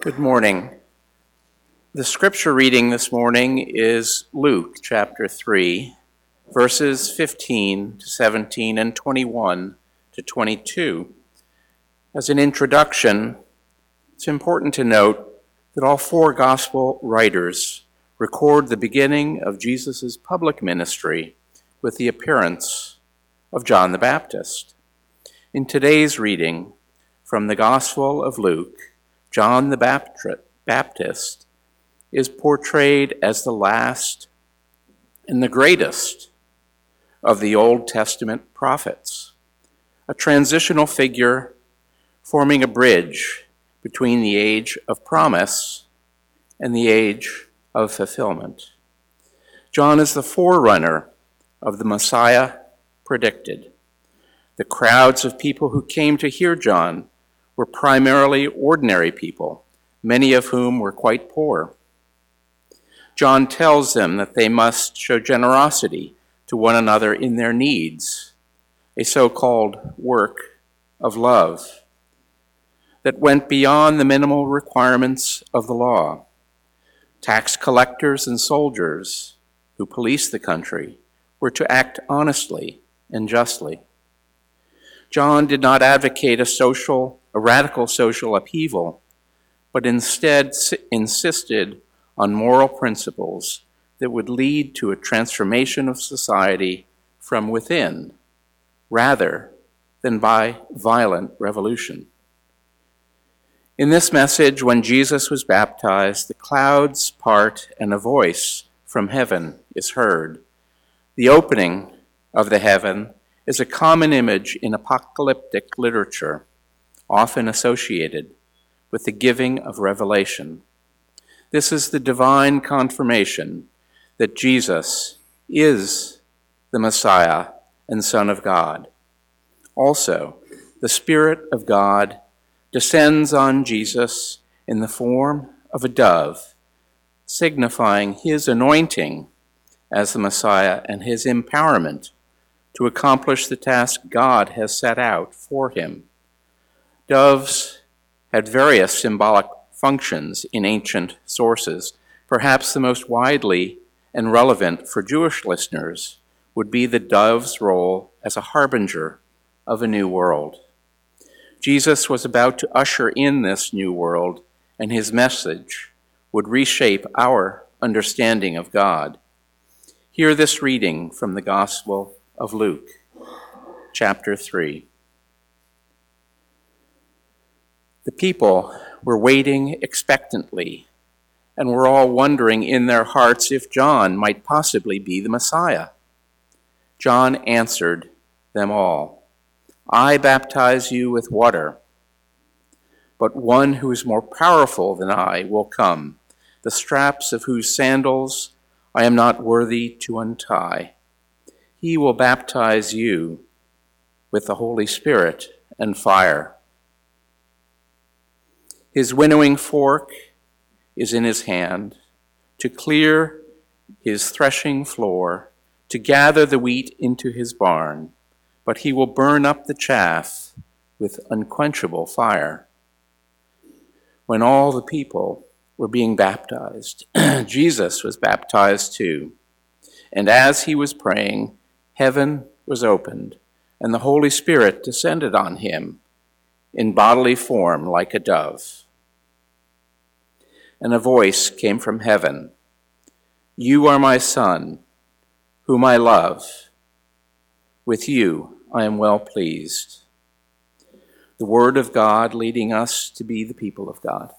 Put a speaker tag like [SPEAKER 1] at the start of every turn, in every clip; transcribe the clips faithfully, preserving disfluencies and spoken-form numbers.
[SPEAKER 1] Good morning. The scripture reading this morning is Luke chapter three, verses fifteen to seventeen and twenty-one to twenty-two. As an introduction, it's important to note that all four gospel writers record the beginning of Jesus' public ministry with the appearance of John the Baptist. In today's reading from the Gospel of Luke, John the Baptist is portrayed as the last and the greatest of the Old Testament prophets, a transitional figure forming a bridge between the age of promise and the age of fulfillment. John is the forerunner of the Messiah predicted. The crowds of people who came to hear John were primarily ordinary people, many of whom were quite poor. John tells them that they must show generosity to one another in their needs, a so-called work of love that went beyond the minimal requirements of the law. Tax collectors and soldiers who policed the country were to act honestly and justly. John did not advocate a social, a radical social upheaval, but instead insisted on moral principles that would lead to a transformation of society from within, rather than by violent revolution. In this message, when Jesus was baptized, the clouds part and a voice from heaven is heard. The opening of the heaven is a common image in apocalyptic literature, often associated with the giving of revelation. This is the divine confirmation that Jesus is the Messiah and Son of God. Also, the Spirit of God descends on Jesus in the form of a dove, signifying his anointing as the Messiah and his empowerment to accomplish the task God has set out for him. Doves had various symbolic functions in ancient sources. Perhaps the most widely and relevant for Jewish listeners would be the dove's role as a harbinger of a new world. Jesus was about to usher in this new world, and his message would reshape our understanding of God. Hear this reading from the Gospel of Luke, chapter three. The people were waiting expectantly and were all wondering in their hearts if John might possibly be the Messiah. John answered them all, "I baptize you with water, but one who is more powerful than I will come, the straps of whose sandals I am not worthy to untie. He will baptize you with the Holy Spirit and fire. His winnowing fork is in his hand to clear his threshing floor, to gather the wheat into his barn, but he will burn up the chaff with unquenchable fire." When all the people were being baptized, Jesus was baptized too. And as he was praying, heaven was opened, and the Holy Spirit descended on him in bodily form like a dove. And a voice came from heaven, "You are my Son, whom I love. With you I am well pleased." The word of God leading us to be the people of God.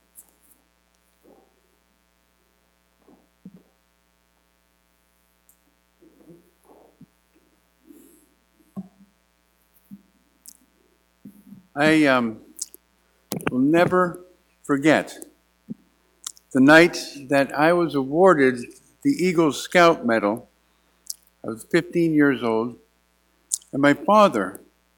[SPEAKER 2] I um, will never forget the night that I was awarded the Eagle Scout Medal. I was fifteen years old, and my father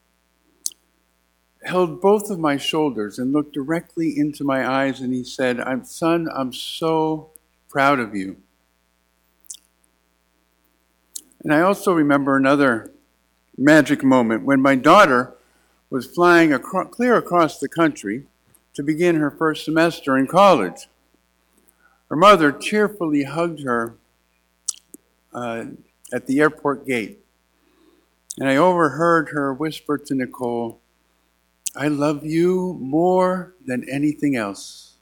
[SPEAKER 2] held both of my shoulders and looked directly into my eyes, and he said, "I'm son, I'm so proud of you." And I also remember another magic moment when my daughter was flying acro- clear across the country to begin her first semester in college. Her mother cheerfully hugged her uh, at the airport gate. And I overheard her whisper to Nicole, "I love you more than anything else."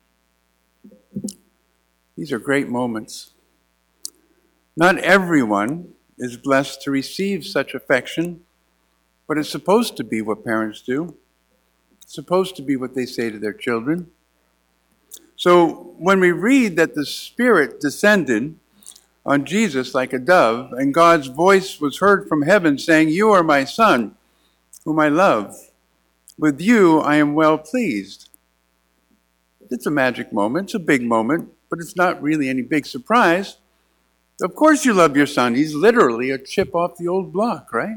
[SPEAKER 2] These are great moments. Not everyone is blessed to receive such affection, but it's supposed to be what parents do. It's supposed to be what they say to their children. So when we read that the Spirit descended on Jesus like a dove, and God's voice was heard from heaven saying, "You are my Son, whom I love. With you I am well pleased." It's a magic moment. It's a big moment, but it's not really any big surprise. Of course you love your son. He's literally a chip off the old block, right?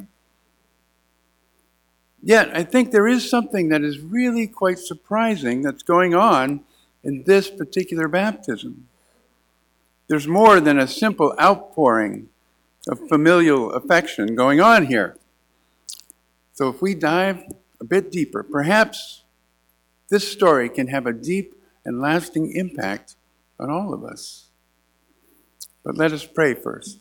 [SPEAKER 2] Yet I think there is something that is really quite surprising that's going on in this particular baptism. There's more than a simple outpouring of familial affection going on here. So if we dive a bit deeper, perhaps this story can have a deep and lasting impact on all of us. But let us pray first.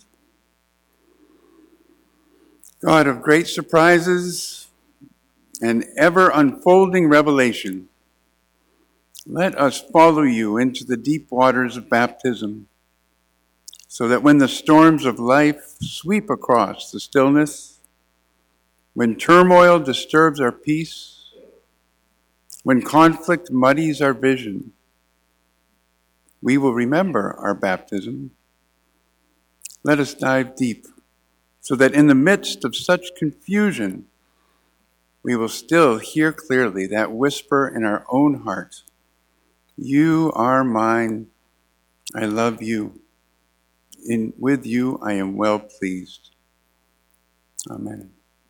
[SPEAKER 2] God of great surprises and ever unfolding revelation, let us follow you into the deep waters of baptism, so that when the storms of life sweep across the stillness, when turmoil disturbs our peace, when conflict muddies our vision, we will remember our baptism. Let us dive deep, so that in the midst of such confusion, we will still hear clearly that whisper in our own heart, "You are mine, I love you. In, with you I am well pleased." Amen.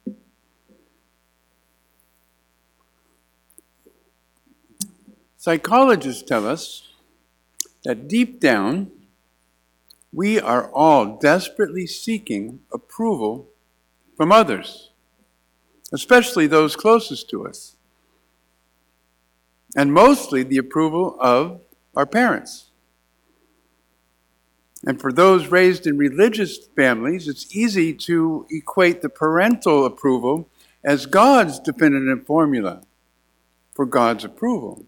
[SPEAKER 2] Psychologists tell us that deep down, we are all desperately seeking approval from others, especially those closest to us, and mostly the approval of our parents. And for those raised in religious families, it's easy to equate the parental approval as God's definitive formula for God's approval.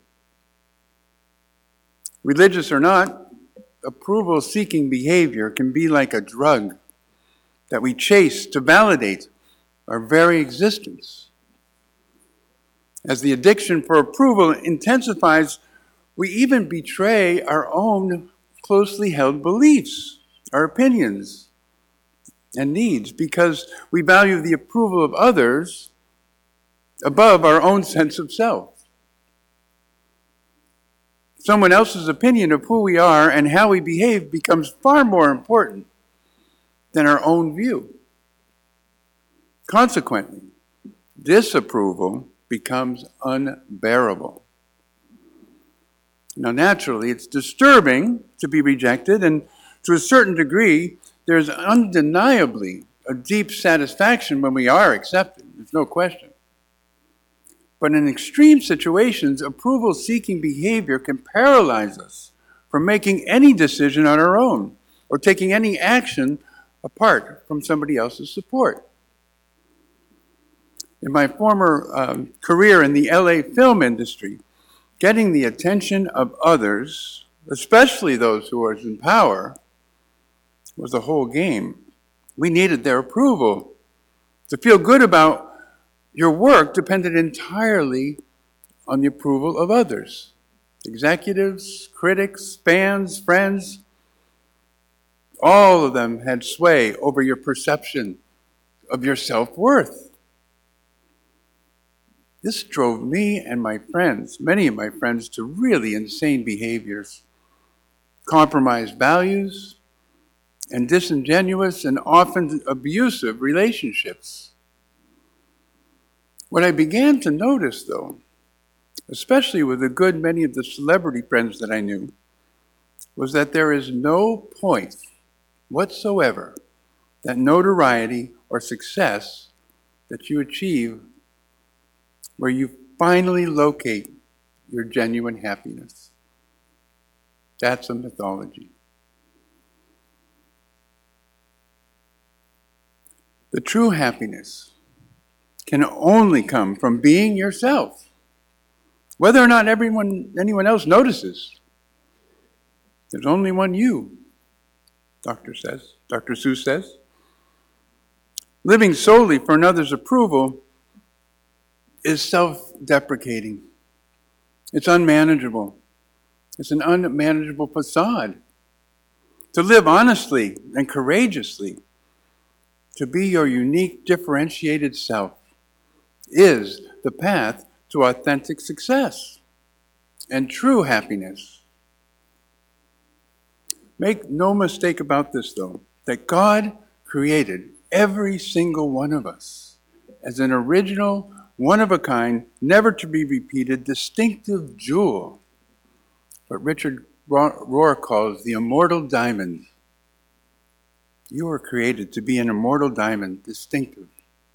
[SPEAKER 2] Religious or not, approval-seeking behavior can be like a drug that we chase to validate our very existence. As the addiction for approval intensifies, we even betray our own closely held beliefs, our opinions, and needs, because we value the approval of others above our own sense of self. Someone else's opinion of who we are and how we behave becomes far more important than our own view. Consequently, disapproval becomes unbearable. Now, naturally, it's disturbing to be rejected, and to a certain degree, there's undeniably a deep satisfaction when we are accepted. There's no question. But in extreme situations, approval-seeking behavior can paralyze us from making any decision on our own or taking any action apart from somebody else's support. In my former um, career in the L A film industry, getting the attention of others, especially those who are in power, was the whole game. We needed their approval. To feel good about your work depended entirely on the approval of others. Executives, critics, fans, friends, all of them had sway over your perception of your self-worth. This drove me and my friends, many of my friends, to really insane behaviors, compromised values, and disingenuous and often abusive relationships. What I began to notice, though, especially with a good many of the celebrity friends that I knew, was that there is no point whatsoever that notoriety or success that you achieve where you finally locate your genuine happiness. That's a mythology. The true happiness can only come from being yourself, whether or not everyone, anyone else notices. There's only one you, Doctor says, Doctor Seuss says. Living solely for another's approval is self-deprecating. It's unmanageable. It's an unmanageable facade. To live honestly and courageously, to be your unique, differentiated self, is the path to authentic success and true happiness. Make no mistake about this, though, that God created every single one of us as an original, one-of-a-kind, never-to-be-repeated, distinctive jewel, what Richard Rohr calls the immortal diamond. You were created to be an immortal diamond, distinctive.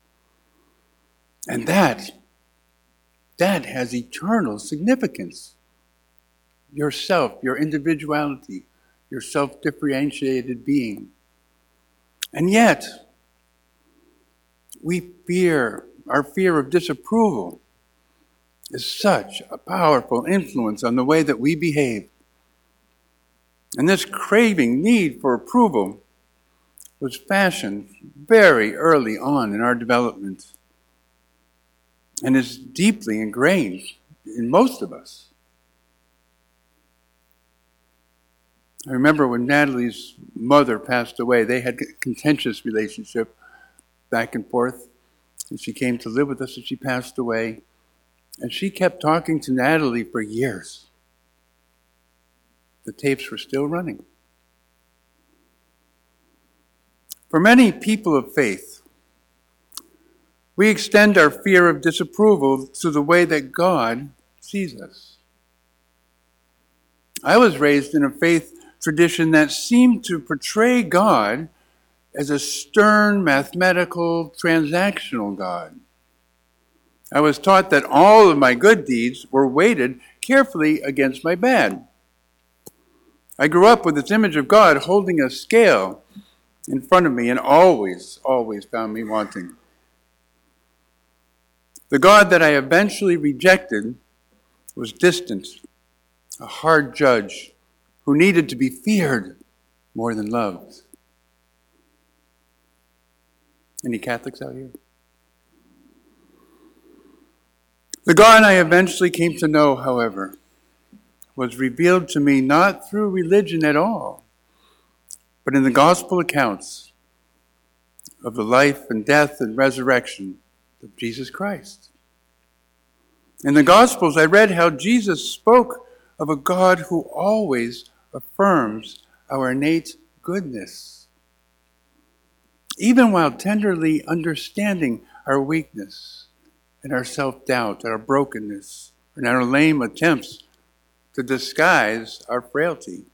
[SPEAKER 2] And that, that has eternal significance. Yourself, your individuality, your self-differentiated being. And yet, we fear, our fear of disapproval is such a powerful influence on the way that we behave. And this craving need for approval was fashioned very early on in our development and is deeply ingrained in most of us. I remember when Natalie's mother passed away, they had a contentious relationship back and forth, and she came to live with us and she passed away. And she kept talking to Natalie for years. The tapes were still running. For many people of faith, we extend our fear of disapproval to the way that God sees us. I was raised in a faith tradition that seemed to portray God as a stern, mathematical, transactional God. I was taught that all of my good deeds were weighted carefully against my bad. I grew up with this image of God holding a scale in front of me and always, always found me wanting. The God that I eventually rejected was distant, a hard judge who needed to be feared more than loved. Any Catholics out here? The God I eventually came to know, however, was revealed to me not through religion at all, but in the gospel accounts of the life and death and resurrection of Jesus Christ. In the Gospels, I read how Jesus spoke of a God who always affirms our innate goodness, even while tenderly understanding our weakness and our self-doubt, our brokenness, and our lame attempts to disguise our frailty.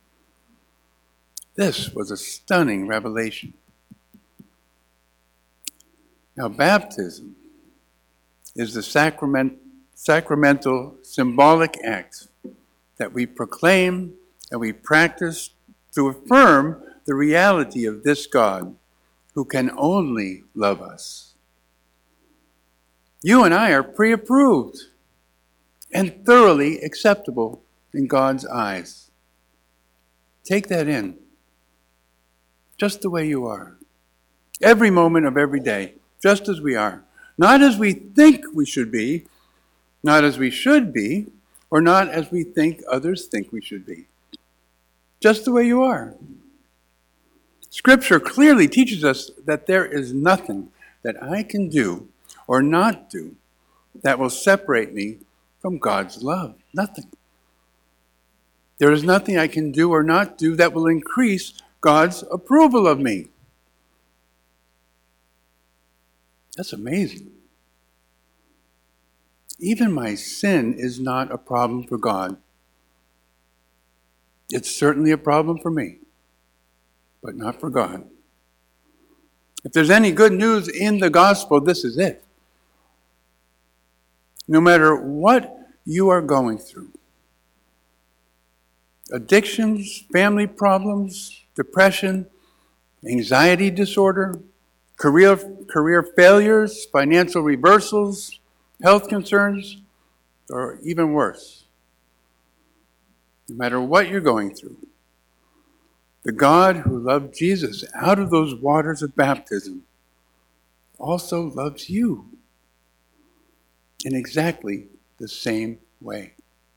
[SPEAKER 2] This was a stunning revelation. Now, baptism is the sacrament, sacramental, symbolic act that we proclaim and we practice to affirm the reality of this God who can only love us. You and I are pre-approved and thoroughly acceptable in God's eyes. Take that in, just the way you are. Every moment of every day, just as we are. Not as we think we should be, not as we should be, or not as we think others think we should be. Just the way you are. Scripture clearly teaches us that there is nothing that I can do or not do that will separate me from God's love. Nothing. There is nothing I can do or not do that will increase God's approval of me. That's amazing. Even my sin is not a problem for God. It's certainly a problem for me, but not for God. If there's any good news in the gospel, this is it. No matter what you are going through. Addictions, family problems, depression, anxiety disorder, career, career failures, financial reversals, health concerns, or even worse. No matter what you're going through, the God who loved Jesus out of those waters of baptism also loves you in exactly the same way.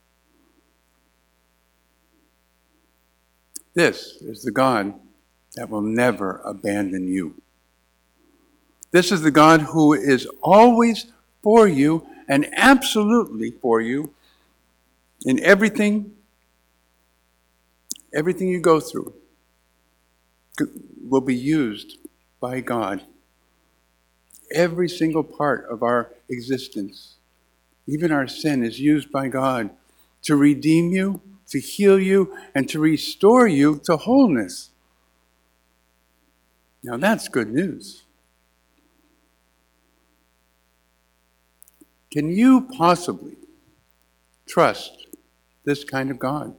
[SPEAKER 2] This is the God that will never abandon you. This is the God who is always for you and absolutely for you in everything, everything you go through will be used by God. Every single part of our existence, even our sin, is used by God to redeem you, to heal you, and to restore you to wholeness. Now that's good news. Can you possibly trust this kind of God?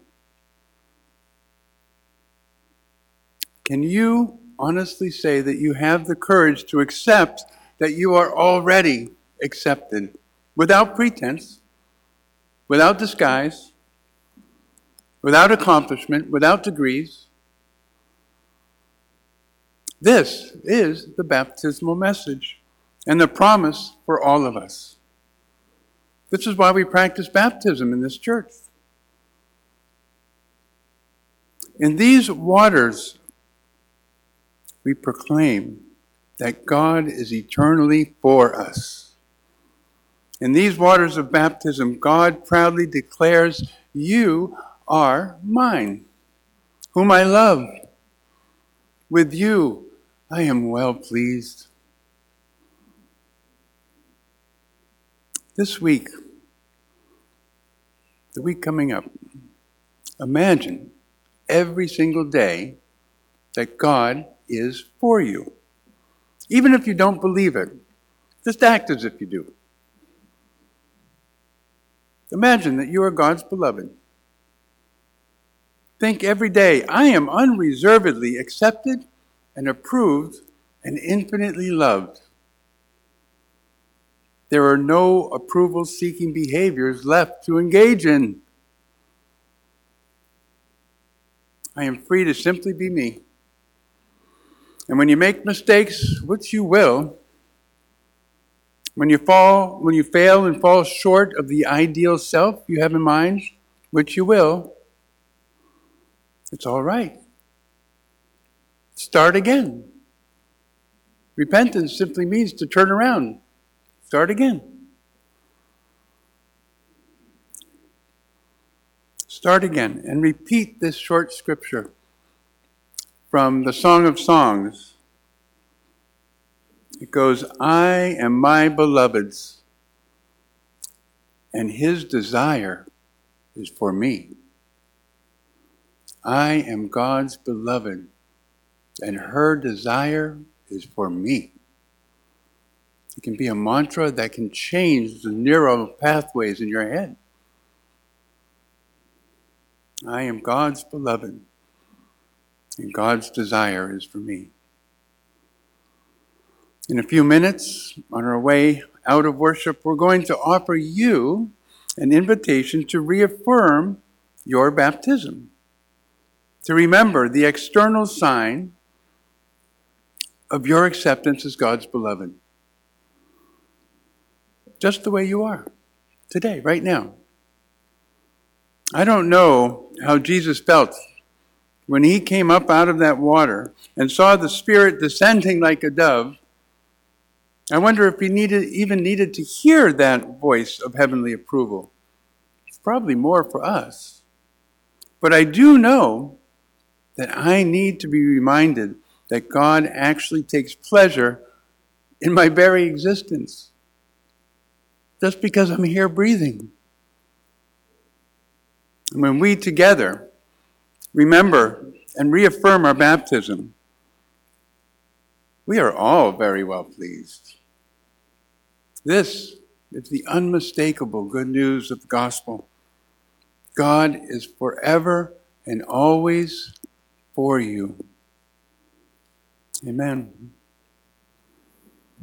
[SPEAKER 2] Can you honestly say that you have the courage to accept that you are already accepted without pretense, without disguise, without accomplishment, without degrees? This is the baptismal message and the promise for all of us. This is why we practice baptism in this church. In these waters, we proclaim that God is eternally for us. In these waters of baptism, God proudly declares, "You are mine, whom I love. With you I am well pleased." This week, the week coming up, imagine every single day that God is for you. Even if you don't believe it, just act as if you do. Imagine that you are God's beloved. Think every day, I am unreservedly accepted and approved and infinitely loved. There are no approval-seeking behaviors left to engage in. I am free to simply be me. And when you make mistakes, which you will, when you fall, when you fail and fall short of the ideal self you have in mind, which you will, it's all right. Start again. Repentance simply means to turn around. Start again. Start again and repeat this short scripture from the Song of Songs. It goes, I am my beloved's, and his desire is for me. I am God's beloved, and her desire is for me. It can be a mantra that can change the neural pathways in your head. I am God's beloved, and God's desire is for me. In a few minutes, on our way out of worship, we're going to offer you an invitation to reaffirm your baptism, to remember the external sign of your acceptance as God's beloved. Just the way you are, today, right now. I don't know how Jesus felt when he came up out of that water and saw the Spirit descending like a dove. I wonder if he needed, even needed to hear that voice of heavenly approval. It's probably more for us. But I do know that I need to be reminded that God actually takes pleasure in my very existence, just because I'm here breathing. And when we together remember and reaffirm our baptism, we are all very well pleased. This It's the unmistakable good news of the gospel. God is forever and always for you. Amen.